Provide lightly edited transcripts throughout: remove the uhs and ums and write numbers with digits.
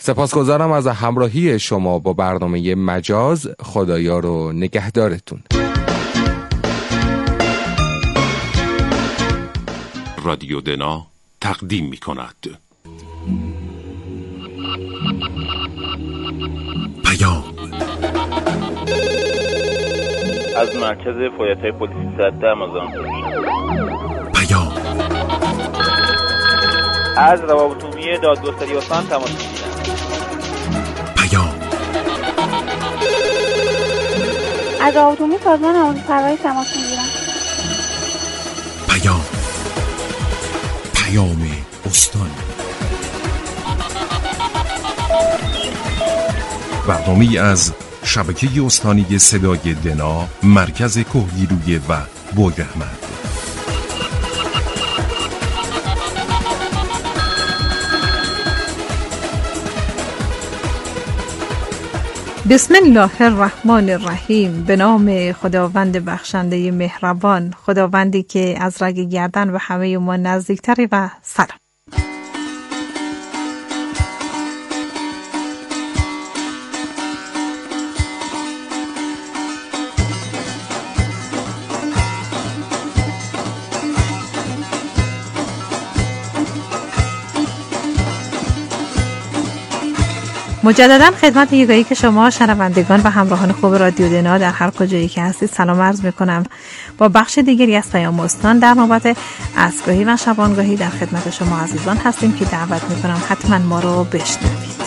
سپاسگزارم از همراهی شما با برنامه مجاز. خدایا رو نگهدارتون. رادیو دنا تقدیم می کند پیام از مرکز فعالیت‌های پلیسی 13 مازندران. پیام از روابط عمومی دادگستری استان تماس می‌گیرم. پیام از روابط عمومی سازمان آموزش پرورش تماس می‌گیرم. پیام پیام استان. برنامه‌ای از شبکه استانی صدای دنا، مرکز کهگیلویه و بویراحمد. بسم الله الرحمن الرحیم. به نام خداوند بخشنده مهربان، خداوندی که از رگ گردن و همه ما نزدیکتری. و سلام. مجددا خدمت یگایی که شما شنوندگان و همراهان خوب رادیو دنا در هر کجایی که هستید سلام عرض میکنم. با بخش دیگری از پیام استان در نوبت عصرگاهی و شبانگاهی در خدمت شما عزیزان هستیم که دعوت میکنم حتما ما رو بشنوید.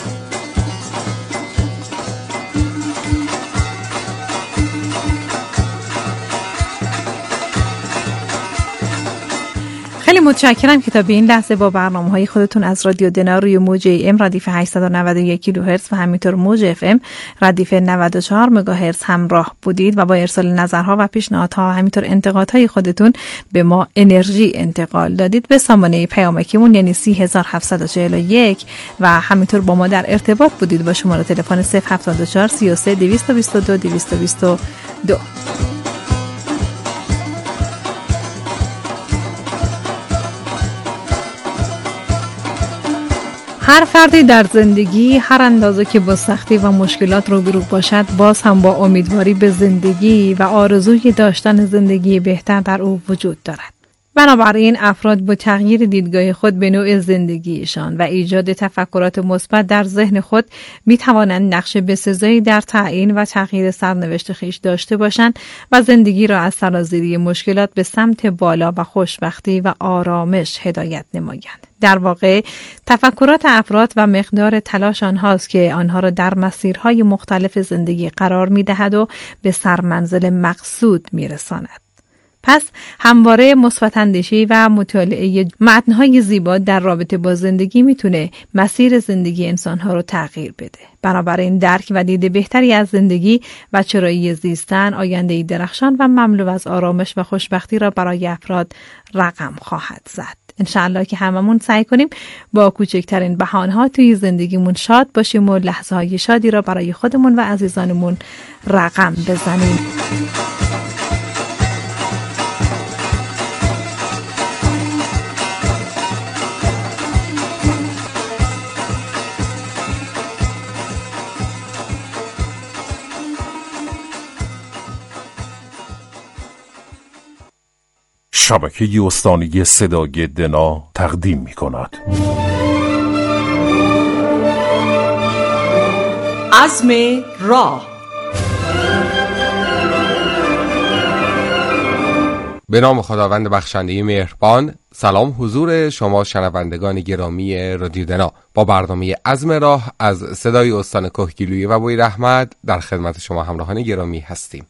خیلی متشکرم که تا به این لحظه با برنامه‌های خودتون از رادیو دنا روی موج AM ردیف 891 کیلوهرتز و همینطور موج FM ردیف 94 مگاهرتز همراه بودید و با ارسال نظرها و پیشنهادها همینطور انتقادهای خودتون به ما انرژی انتقال دادید. به سامانه پیامکیمون یعنی 30741 و همینطور با ما در ارتباط بودید با شماره تلفن 074 33 222 222. هر فردی در زندگی هر اندازه که با سختی و مشکلات روبرو باشد باز هم با امیدواری به زندگی و آرزوی داشتن زندگی بهتر در او وجود دارد. بنابراین افراد با تغییر دیدگاه خود به نوع زندگیشان و ایجاد تفکرات مثبت در ذهن خود می توانند نقش بسزایی در تعیین و تغییر سرنوشت خویش داشته باشند و زندگی را از سرازیری مشکلات به سمت بالا و خوشبختی و آرامش هدایت نمایند. در واقع تفکرات افراد و مقدار تلاش آنهاست که آنها را در مسیرهای مختلف زندگی قرار می دهد و به سرمنزل مقصود می رساند. پس همواره مثبت‌اندیشی و مطالعه متن‌های زیبا در رابطه با زندگی میتونه مسیر زندگی انسان‌ها رو تغییر بده. بنابراین درک و دید بهتری از زندگی و چرایی زیستن آینده‌ای درخشان و مملو از آرامش و خوشبختی را برای افراد رقم خواهد زد. انشاءالله که هممون سعی کنیم با کوچکترین بهانه‌ها توی زندگیمون شاد باشیم و لحظه‌های شادی را برای خودمون و عزیزانمون رقم بزنیم. شبکه استانی صدای دنا تقدیم می کند عزم راه. به نام خداوند بخشنده مهربان. سلام حضور شما شنوندگان گرامی رادیو دنا. با برنامه عزم راه از صدای استان کهگیلویه و بویراحمد در خدمت شما همراهان گرامی هستیم.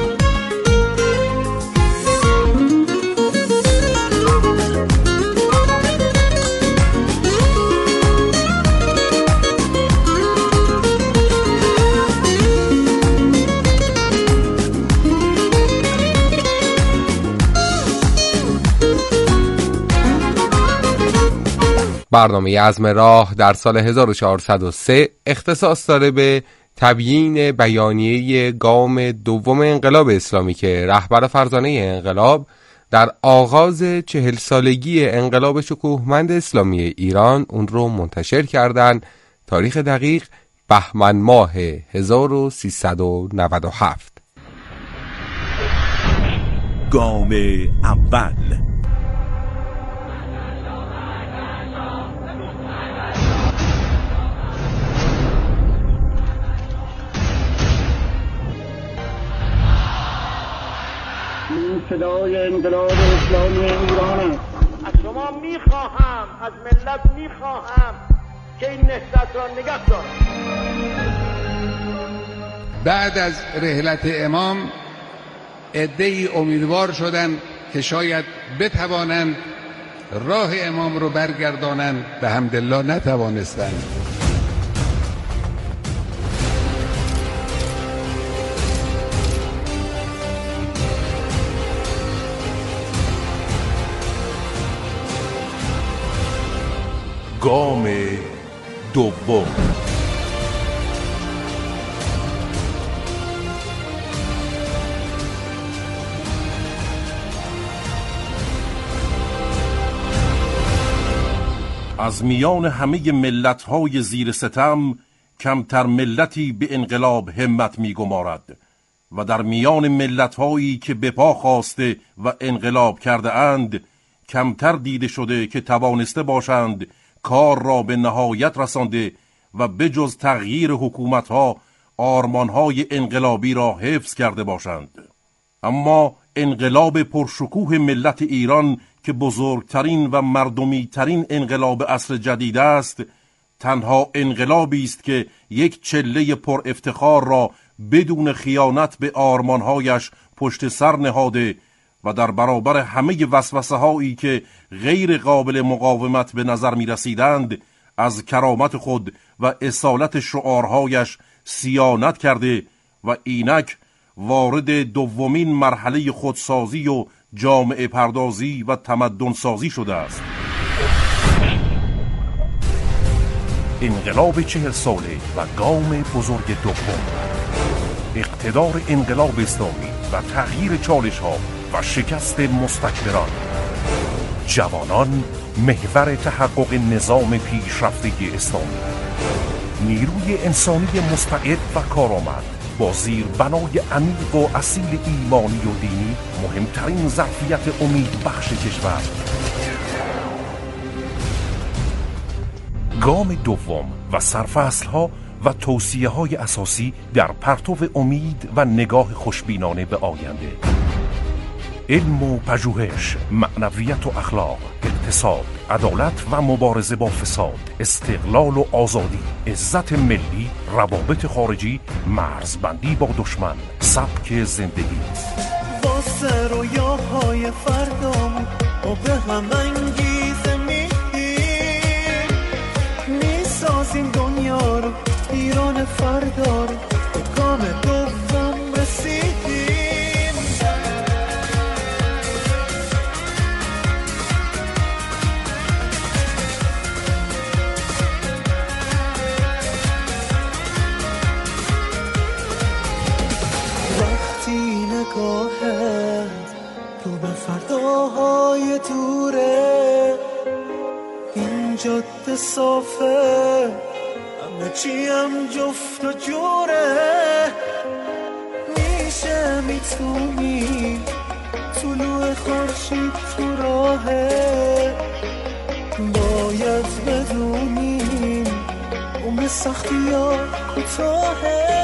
برنامه عزم راه در سال 1403 اختصاص داره به تبیین بیانیه گام دوم انقلاب اسلامی که رهبر فرزانه انقلاب در آغاز 40 سالگی انقلاب شکوهمند اسلامی ایران اون رو منتشر کردن تاریخ دقیق بهمن ماه 1397. گام اول. صدای انقلاب اسلامی ایران است. از شما میخواهم، از ملت میخواهم که این نهضت را نگه دارد. بعد از رحلت امام عده‌ای امیدوار شدند که شاید بتوانند راه امام رو برگردانند، به حمدالله نتوانستند. گام دوم. از میان همه ملت‌های زیر ستم کمتر ملتی به انقلاب همت می‌گمارد و در میان ملت‌هایی که به پا خاسته و انقلاب کرده اند کمتر دیده شده که توانسته باشند کار را به نهایت رسانده و بجز تغییر حکومت‌ها آرمان‌های انقلابی را حفظ کرده باشند. اما انقلاب پرشکوه ملت ایران که بزرگترین و مردمی ترین انقلاب عصر جدید است، تنها انقلابی است که یک چله پر افتخار را بدون خیانت به آرمان‌هایش پشت سر نهاده و در برابر همه وسوسه‌هایی که غیر قابل مقاومت به نظر می رسیدند از کرامت خود و اصالت شعارهایش صیانت کرده و اینک وارد دومین مرحله خودسازی و جامعه پردازی و تمدن سازی شده است. انقلاب 40 ساله و گام بزرگ دوم. اقتدار انقلاب اسلامی و تغییر چالش‌ها و شکست مستکبران. جوانان محور تحقق نظام پیشرفته اسلامی. نیروی انسانی مستعد و کارآمد با زیربنای عمیق و اصیل ایمانی و دینی، مهمترین ظرفیت امید بخش کشور. گام دوم و سرفصل‌ها و توصیه‌های اساسی در پرتو امید و نگاه خوشبینانه به آینده. علم و پژوهش، معنویت و اخلاق، اقتصاد، عدالت و مبارزه با فساد، استقلال و آزادی، عزت ملی، روابط خارجی، مرزبندی با دشمن، سبک زندگی. واسه رویاهای فردامون ما به هم انگیزه میدیم، میسازیم دنیا رو، ایران فردا رو، به گام دوم رسیدیم. رو به فرداهای دوره، این جاده صافه، همه چی هم جفت و جوره. میشه میتونی طلوع خورشید تو راهه، باید بدونیم عمر سختی ها کوتاهه.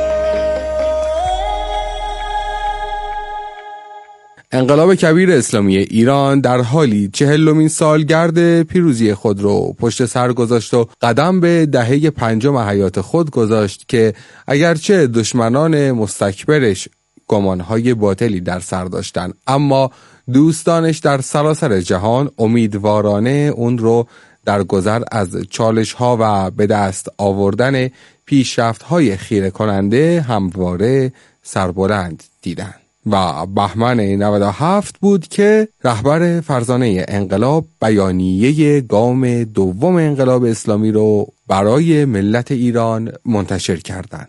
انقلاب کبیر اسلامی ایران در حالی 40مین سالگرد پیروزی خود رو پشت سر گذاشت و قدم به دهه 5 حیات خود گذاشت که اگرچه دشمنان مستکبرش گمانهای باطلی در سر داشتن، اما دوستانش در سراسر جهان امیدوارانه اون رو در گذر از چالش‌ها و به دست آوردن پیشرفت‌های خیره کننده همواره سربلند دیدن. و بهمن 97 بود که رهبر فرزانه انقلاب بیانیه گام دوم انقلاب اسلامی رو برای ملت ایران منتشر کردند.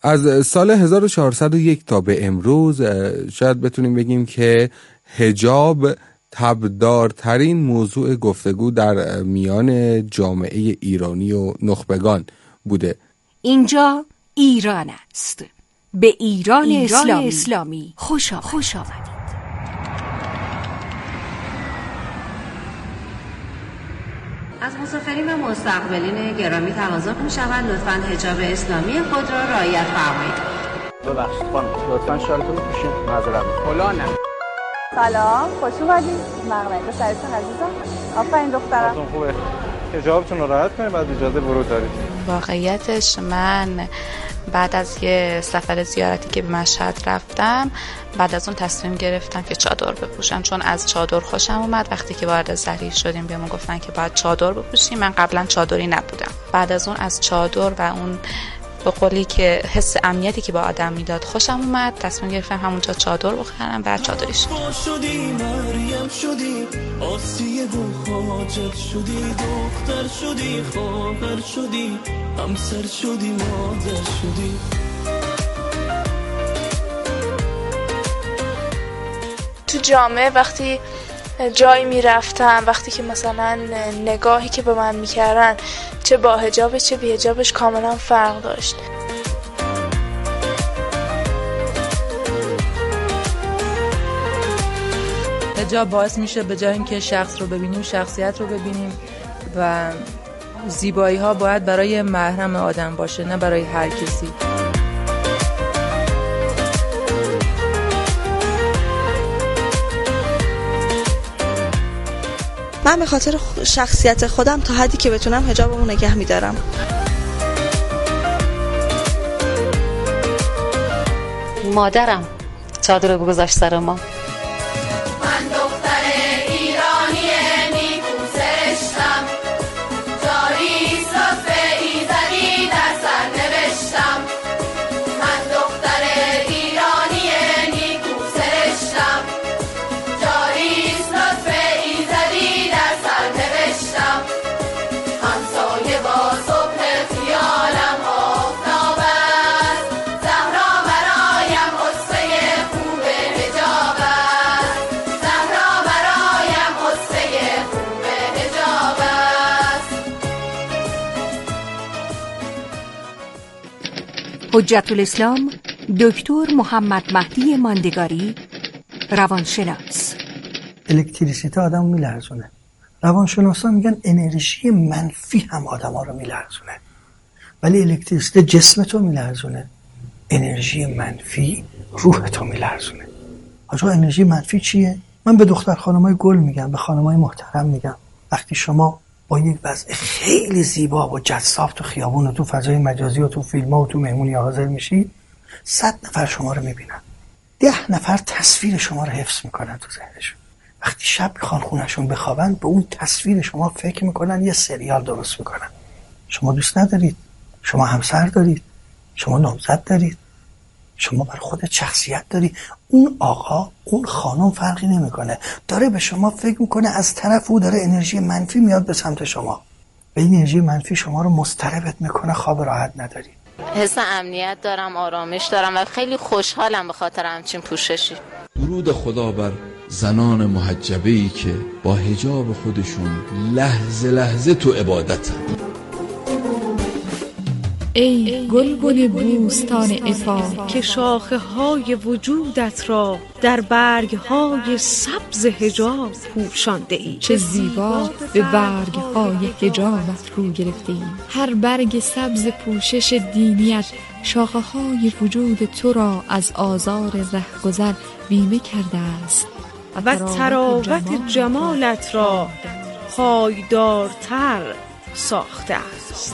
از سال 1401 تا به امروز شاید بتونیم بگیم که حجاب تبدارترین موضوع گفتگو در میان جامعه ایرانی و نخبگان بوده. اینجا ایران است. به ایران اسلامی خوش آمدید. از مسافرین و مستقبلین گرامی تقاضا می‌شود لطفاً حجاب اسلامی خود را رعایت فرمایید. ببخشید خانم، لطفاً شالتون رو پوشید. معذرت فلانم. سلام، خوش اومدید. مقنعه سرتون عزیزم. آفرین دخترم. حالتون خوبه؟ حجابتون رو رعایت کنید، بعد اجازه ورود دارید. واقعیتش من بعد از یه سفر زیارتی که به مشهد رفتم، بعد از اون تصمیم گرفتم که چادر بپوشم، چون از چادر خوشم اومد. وقتی که وارد ضریح شدیم بهمون گفتن که باید چادر بپوشیم. من قبلا چادری نبودم. بعد از اون از چادر و اون به قولی که حس امنیتی که با آدم میداد خوشم اومد. تصمیم گرفتم همونجا چادر بخرم و چادری شدی مریم شدی آسیه و حاجت شدی دختر شدی خواهر شدی همسر شدی مادر شدی. تو جامعه وقتی جایی میرفتم، وقتی که مثلا نگاهی که به من میکردن چه با حجابش چه بی حجابش کاملا فرق داشت. حجاب باعث میشه به جای اینکه شخص رو ببینیم شخصیت رو ببینیم و زیبایی ها باید برای محرم آدم باشه، نه برای هر کسی. من به خاطر شخصیت خودم تا حدی که بتونم حجابمو نگه میدارم. مادرم چادر رو گذاشت سر ما. حجت الاسلام دکتر محمد مهدی ماندگاری، روانشناس. الکتریسیته آدم میلرزونه. روانشناسا میگن انرژی منفی هم آدما رو میلرزونه، ولی الکتریسیته جسمتو میلرزونه، انرژی منفی روحتو میلرزونه. آقا انرژی منفی چیه؟ من به دختر خانمای گل میگم، به خانمای محترم میگم، وقتی شما با یک وضع خیلی زیبا و جذاب تو خیابون و تو فضای مجازی و تو فیلم‌ها و تو مهمونی حاضر میشی، 100 نفر شما رو میبینن، 10 نفر تصویر شما رو حفظ میکنن تو ذهنشون. وقتی شب میخوان خونشون بخوابن به اون تصویر شما فکر میکنن، یه سریال درست میکنن. شما دوست ندارید، شما همسر دارید، شما نامزد دارید، شما بر خودت شخصیت داری. اون آقا، اون خانم فرقی نمیکنه، داره به شما فکر میکنه، از طرف او داره انرژی منفی میاد به سمت شما، به این انرژی منفی شما رو مضطربت میکنه، خواب راحت نداری. حس امنیت دارم، آرامش دارم و خیلی خوشحالم به خاطر همچین پوششی. درود خدا بر زنان محجبه‌ای که با حجاب خودشون لحظه لحظه تو عبادتن. ای گلبن بوستان عفاف که شاخه های وجودت را در برگ های سبز حجاب پوشانده ای. چه زیبا به برگ های حجابت رو گرفته ای. هر برگ سبز پوشش دینیت شاخه های وجود تو را از آزار رهگذر بیمه کرده است و تراوت جمالت را پایدارتر ساخته است.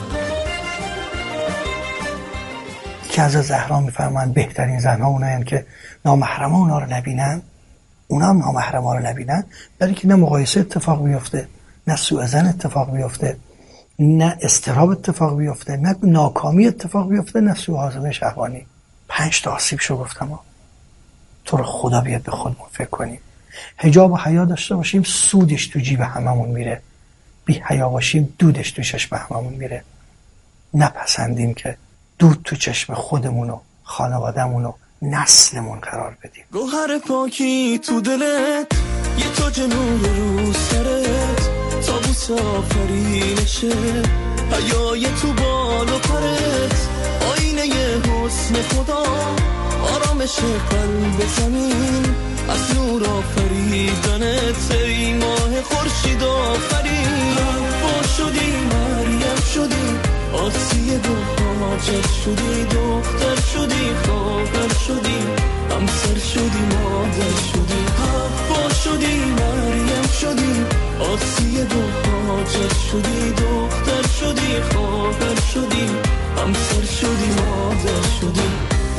که از زهرا میفرمان بهترین زنها اونایند که نامحرما اونا رو نبینن، اونا هم نامحرما رو نبینن، برای که نه مقایسه اتفاق بیفته، نه سوء ظن اتفاق بیفته، نه اضطراب اتفاق بیفته، نه ناکامی اتفاق بیفته، نه سوء هاضمه شهوانی. 5 تا آسیبشو گفتم. تو رو خدا بیاد به خودمون فکر کنیم. حجاب و حیا داشته باشیم، سودش تو جیب هممون میره. بی حیا باشیم، دودش تو چشم هممون میره. نپسندیم که دود تو چشم خودمون و خانواده‌مون و نسلمون قرار بدیم. گوهر پاکی تو دلت، یه تاج نور رو سرت، تابوت آفرینشه، حیای تو بال و پرت، آینه حسن خدا، آرامش قلب زمین، از نور آفریدنت، ای ماه خورشید آفرین. با شدی مریم شدی، آسیه و حاجت شدی، دختر شدی خواهر شدی، همسر شدی مادر شدی. حوا شدی مریم شدی، آسیه و حاجت شدی، دختر شدی خواهر شدی، همسر شدی مادر شدی.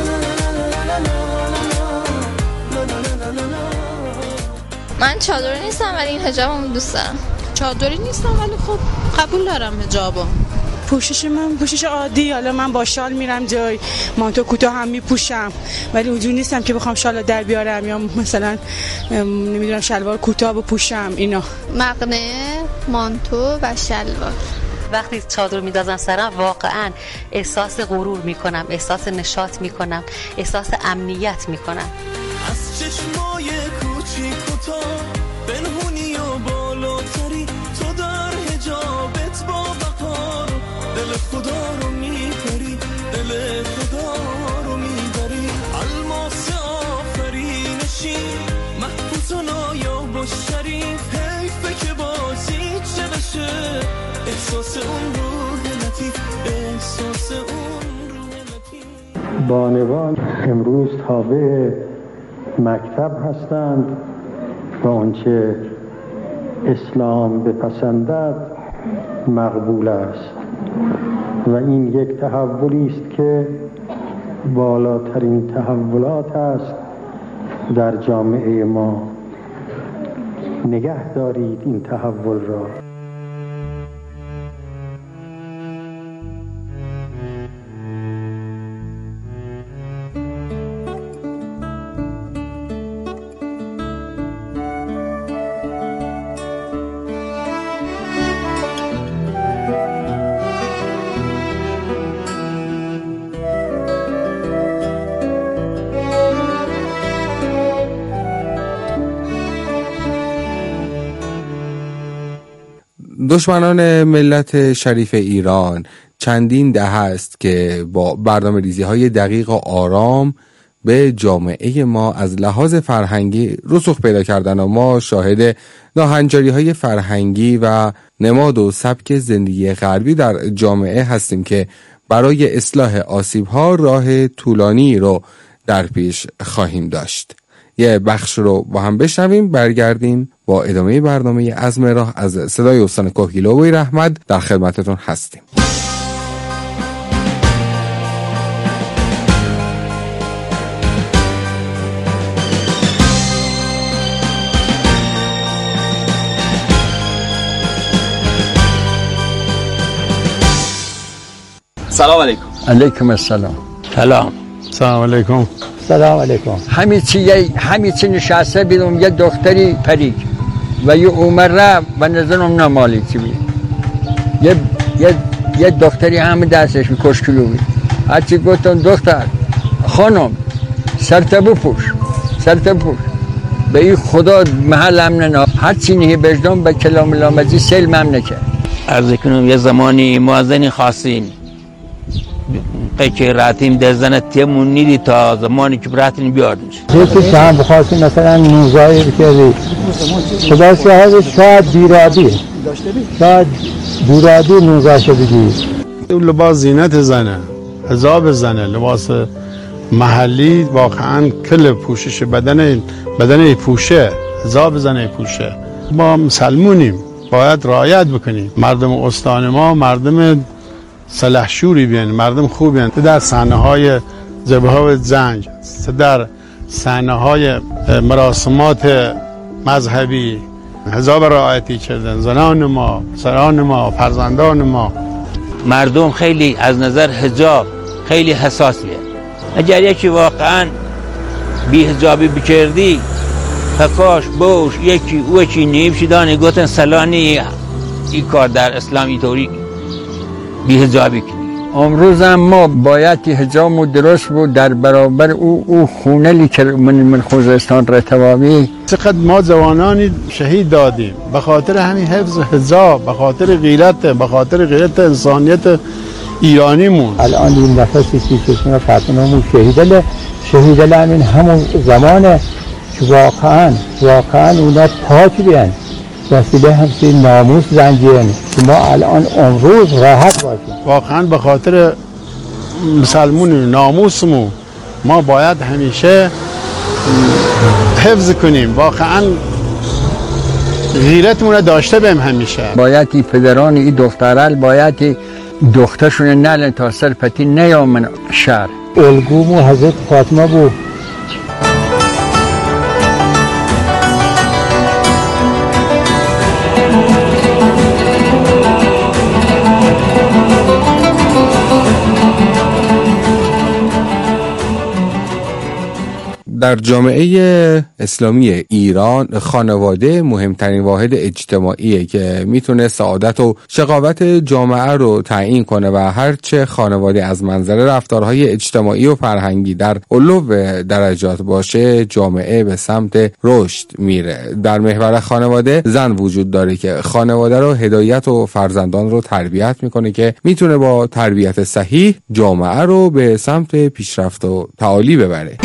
من چادری نیستم ولی این حجابمو دوست دارم. چادری نیستم ولی خب قبول دارم حجابو. پوشش من پوشش عادی، حالا من با شال میرم جای، مانتو کوتاه هم میپوشم، ولی اونجوری نیستم که بخوام شال در بیارم یا مثلا نمیدونم شلوار کوتاه بپوشم. اینا مقنعه، مانتو و شلوار. وقتی چادر میندازم سرم واقعا احساس غرور میکنم، احساس نشاط میکنم، احساس امنیت میکنم. از چشمای کوچیک و تا پنهونی و بالاتری، تو در حجابت با وقار دل خدا رو میبری، دل خدا رو میبری. الماس آفرینشی، محفوظ و نایاب و شریف، حیفه که بازی چه بشه، احساس اون روح لطیف، احساس اون روح لطیف. بانوان امروز تابع مکتب هستند و آنچه اسلام بپسندد مقبول است و این یک تحولی است که بالاترین تحولات است در جامعه ما. نگه دارید این تحول را. دشمنان ملت شریف ایران چندین دهه است که با برنامه‌ریزی‌های دقیق و آرام به جامعه ما از لحاظ فرهنگی رسوخ پیدا کردن و ما شاهد ناهنجاری‌های فرهنگی و نماد و سبک زندگی غربی در جامعه هستیم که برای اصلاح آسیب‌ها راه طولانی رو در پیش خواهیم داشت. یه بخش رو با هم بشنویم، برگردیم با ادامه برنامه عزم راه از صدای استان کهگیلو و رحمت در خدمتتون هستیم. سلام علیکم. علیکم السلام. سلام علیکم. سلام علیکم. همین چی نشسته بیرون یه دختری پرید و یه عمر رفت و نظرم نمالی چی بید یه دختری همه دستش کشکلو بید. هرچی گفتم دختر خانم سرت بپوش به این خدا محل هم ننا هرچی نیه بجدم به کلام لامزی سلم هم نکرد. عرض کنم یه زمانی موازنی خواستین که راتیم در زنت تیمون نیدی تا زمانی که براتین بیاردنش یکی که هم بخواستیم مثلا نوزایی بکردی خدا شاهد شاید بیرادی نوزاشو بگی. لباس زینت زنه، حجاب زنه، لباس محلی واقعا کل پوشش بدن پوشه، حجاب زنه پوشه. ما مسلمونیم باید رعایت بکنیم. مردم استان ما مردم سلحشوری بیان، مردم خوبی بیان. در صحنه‌های ذبح و زنج، در صحنه‌های مراسمات مذهبی حجاب رعایتی کردن. زنان ما، سران ما، فرزندان ما. مردم خیلی از نظر حجاب خیلی حساسیه. اگر یکی واقعا بی حجابی بکردی فکاش بوش یکی او چی نیبشیدانی گوتن سلانی این کار در اسلام اینطوری بی حجابی کنی امروز هم ما باید حجامو درست بود در برابر او خونلی که من خوزستان رتبامی. چقدر ما جوانانی شهید دادیم به خاطر همین حفظ حجاب، به خاطر غیرت انسانیت ایرانیمون. الان این نفسی که چشم فرزندمون شهیدل همون زمانه که واقعا اونا پاک بیان وسیله همچین ناموس زنجیرن که ما الان امروز راحت باشیم. واقعا به خاطر مسلمون ناموسمون ما باید همیشه حفظ کنیم، واقعا غیرتمون رو داشته بیم همیشه. باید این پدران این دخترال باید دخترشون نلن تا سر پتی نیامن شهر. الگومو حضرت فاطمه بود. در جامعه اسلامی ایران خانواده مهمترین واحد اجتماعیه که میتونه سعادت و شقاوت جامعه رو تعیین کنه و هرچه خانواده از منظر رفتارهای اجتماعی و فرهنگی در علو درجات باشه جامعه به سمت رشد میره. در محور خانواده زن وجود داره که خانواده رو هدایت و فرزندان رو تربیت میکنه که میتونه با تربیت صحیح جامعه رو به سمت پیشرفت و تعالی ببره.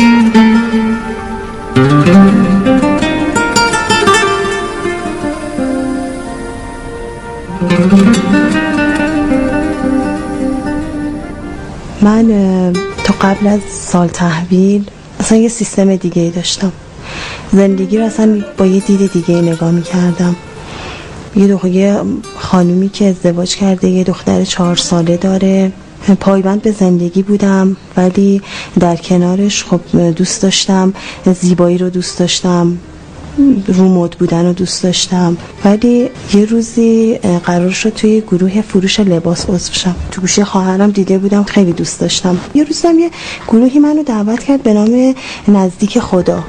من تا قبل از سال تحویل اصلا یه سیستم دیگه ای داشتم. زندگی رو اصلا با یه دید دیگه نگاه می‌کردم. یه خانومی که ازدواج کرده یه دختر 4 ساله داره، پایبند به زندگی بودم ولی در کنارش خب دوست داشتم زیبایی رو دوست داشتم، رو مد بودن رو دوست داشتم. ولی یه روزی قرار شد توی گروه فروش لباس عضو شم. تو گوشه خواهرم دیده بودم، خیلی دوست داشتم. یه روزم یه گروهی منو دعوت کرد به نام نزدیک خدا.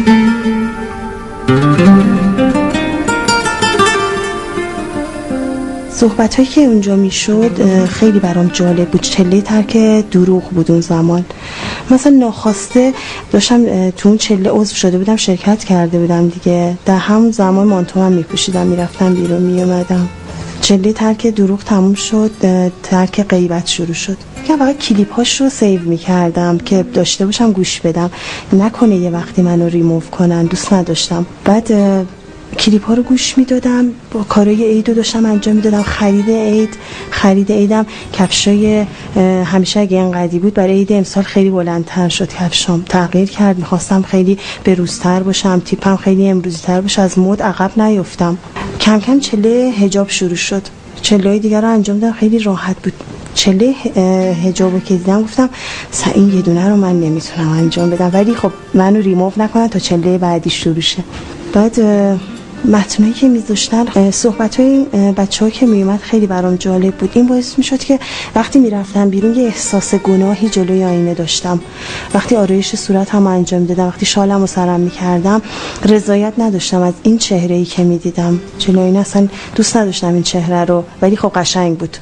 صحبت‌هایی که اونجا میشد خیلی برام جالب بود. چله ترک دروغ بود اون زمان. مثلا ناخواسته داشتم تو اون چله عضو شده بودم، شرکت کرده بودم دیگه. در همون زمان مانتو هم میپوشیدم، میرفتم بیرون میومدم. چله ترک دروغ تموم شد، ترک غیبت شروع شد. من فقط کلیپ هاش رو سیو میکردم که داشته باشم گوش بدم، نکنه یه وقتی منو ریموو کنن، دوست نداشتم. بعد کلیپ ها رو گوش میدادم، با کارهای عید رو داشتم انجام میدادم. خرید عیدم کفشای همیشه اگه اینقدی بود برای عید امسال خیلی بلندتر شد، کفشام تغییر کرد، میخواستم خیلی بروزتر باشم، تیپم خیلی امروزی تر باشه، از مد عقب نیفتم. کم کم چله حجاب شروع شد، چله‌های دیگر رو انجام دادم، خیلی راحت بود. چله حجابو که دیدم گفتم این یه دونه رو من نمیتونم انجام بدم، ولی خب منو ریموو نکنن تا چله بعدی شروع شه. بعد متنایی که میذاشتن، صحبت‌های بچه‌ها که میومد خیلی برام جالب بود. این باعث میشد که وقتی میرفتم بیرون یه احساس گناهی جلوی آینه داشتم. وقتی آرایش صورتم انجام دادم، وقتی شالمو سرم میکردم، رضایت نداشتم از این چهره‌ای که میدیدم جلوی آینه. اصلا دوست نداشتم این چهره رو، ولی خب قشنگ بود.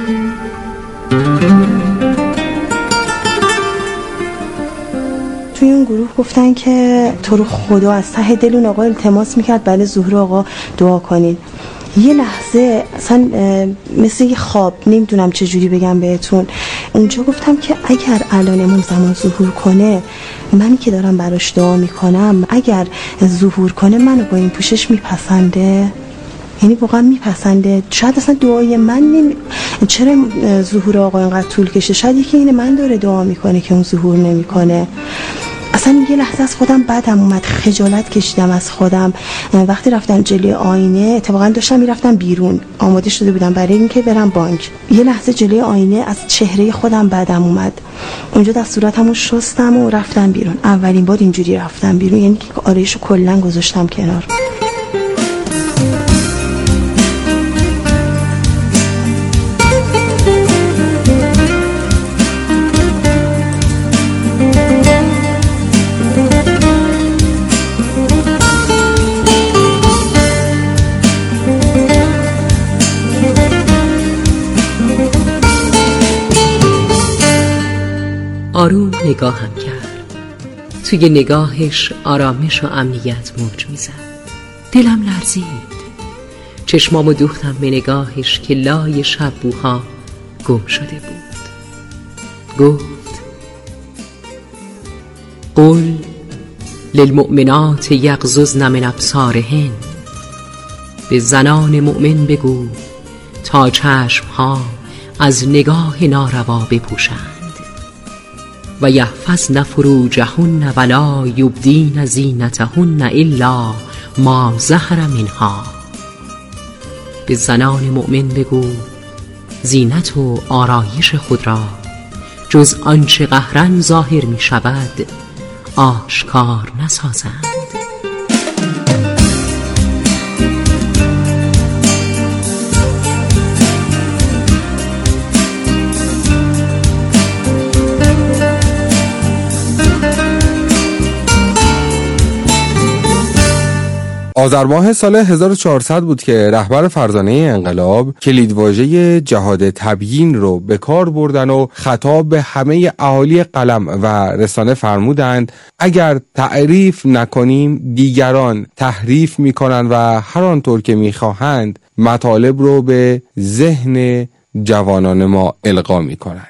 توی اون گروه گفتن که تو رو خدا از ته دل اون آقا التماس میکرد بله ظهور آقا دعا کنین. یه لحظه اصلا مثل یه خواب، نمیدونم چجوری بگم بهتون، اونجا گفتم که اگر الان امام زمان ظهور کنه، منی که دارم براش دعا میکنم، اگر ظهور کنه منو با این پوشش میپسنده؟ یعنی واقعا میپسنده؟ شاید اصلا دعای من چرا ظهور آقا اینقدر طول کشه؟ شاید یکی این من داره دعا میکنه که اون ظهور نمیکنه. اصلا یه لحظه از خودم بدم اومد، خجالت کشیدم از خودم. وقتی رفتم جلوی آینه، اتفاقا داشتم میرفتم بیرون، آماده شده بودم برای اینکه برم بانک. یه لحظه جلوی آینه از چهره خودم بدم اومد. اونجا دست صورتمو شستم و رفتم بیرون. اولین بار اینجوری رفتم بیرون، یعنی که آرایشو کلا گذاشتم کنار. نگاهم کرد. توی نگاهش آرامش و امنیت موج میزد. دلم لرزید. چشمامو دوختم به نگاهش که لای شبوها گم شده بود. گفت: قل للمؤمنات یغضضن من ابصارهن. به زنان مؤمن بگو تا چشمها از نگاه ناروا بپوشند و یحفظن فروجهن ولا یبدین زینتهن الا ما ظهر منها. به زنان مؤمن بگو زینت و آرایش خود را جز آنچه قهرن ظاهر می شود آشکار نسازند. آذر ماه سال 1400 بود که رهبر فرزانه انقلاب کلیدواژه جهاد تبیین رو به کار بردن و خطاب به همه اهالی قلم و رسانه فرمودند اگر تعریف نکنیم دیگران تحریف میکنند و هر آنطور که میخواهند مطالب رو به ذهن جوانان ما القا میکنند.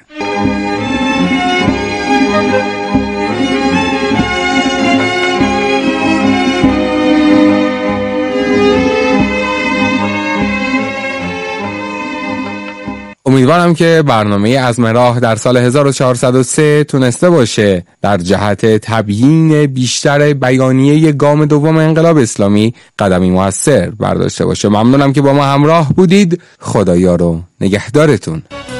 امیدوارم که برنامه عزم راه در سال 1403 تونسته باشه در جهت تبیین بیشتر بیانیه گام دوم انقلاب اسلامی قدمی موثر برداشته باشه. ممنونم که با ما همراه بودید. خدایا رو نگهدارتون.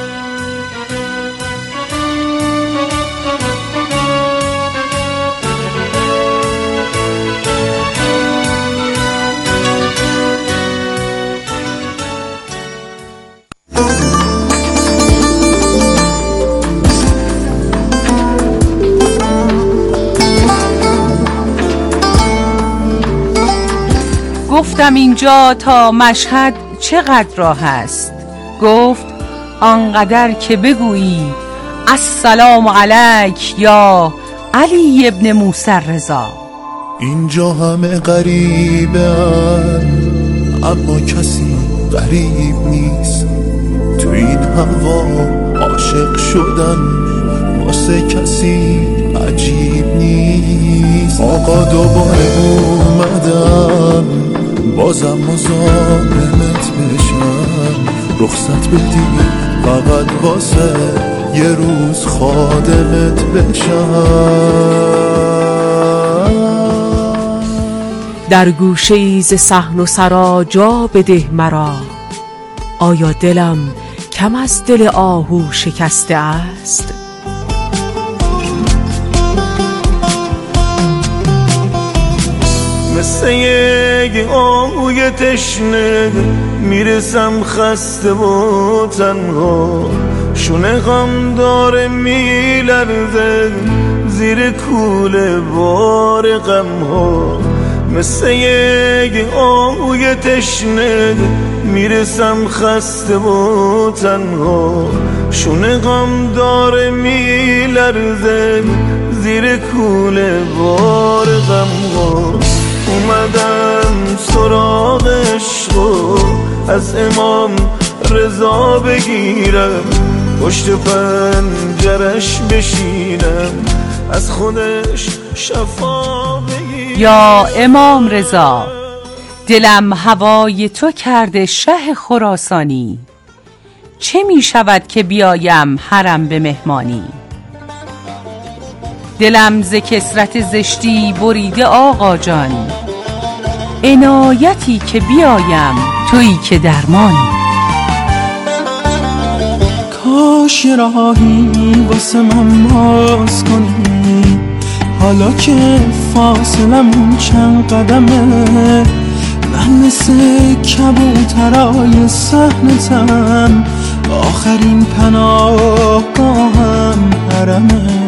گفتم اینجا تا مشهد چقدر راه است. گفت آنقدر که بگویی السلام علیک یا علی ابن موسی رضا. اینجا همه غریبه اما کسی غریب نیست. تو این هوا عاشق شدن واسه کسی عجیب نیست. آقا دوباره اومدم بازم مزاحمت بشم. رخصت بدی فقط واسه یه روز خادمت بشم. در گوشه ز صحن و سرا جا بده مرا. آیا دلم کم از دل آهو شکسته است؟ مثل یک آهوی تشنه میرسم خسته و تنها. شونه غم داره میلرزه زیر کوله بار غم ها. مثل یک آهوی تشنه میرسم خسته و تنها. شونه غم داره میلرزه زیر کوله بار غم ها. اومدم سراغ عشقو از امام رضا بگیرم. پشت پنجرش بشینم از خودش شفا بگیرم. یا امام رضا دلم هوای تو کرده شه خراسانی. چه می شود که بیایم حرم به مهمانی؟ دلم ز کثرت زشتی بریده آقا جان. عنایتی که بیایم تویی که درمانی. کاش راهی واسه من باز کنی حالا که فاصلمون چند قدمه. من مثل کبوترای صحنتم آخرین پناهگاهم حرمه.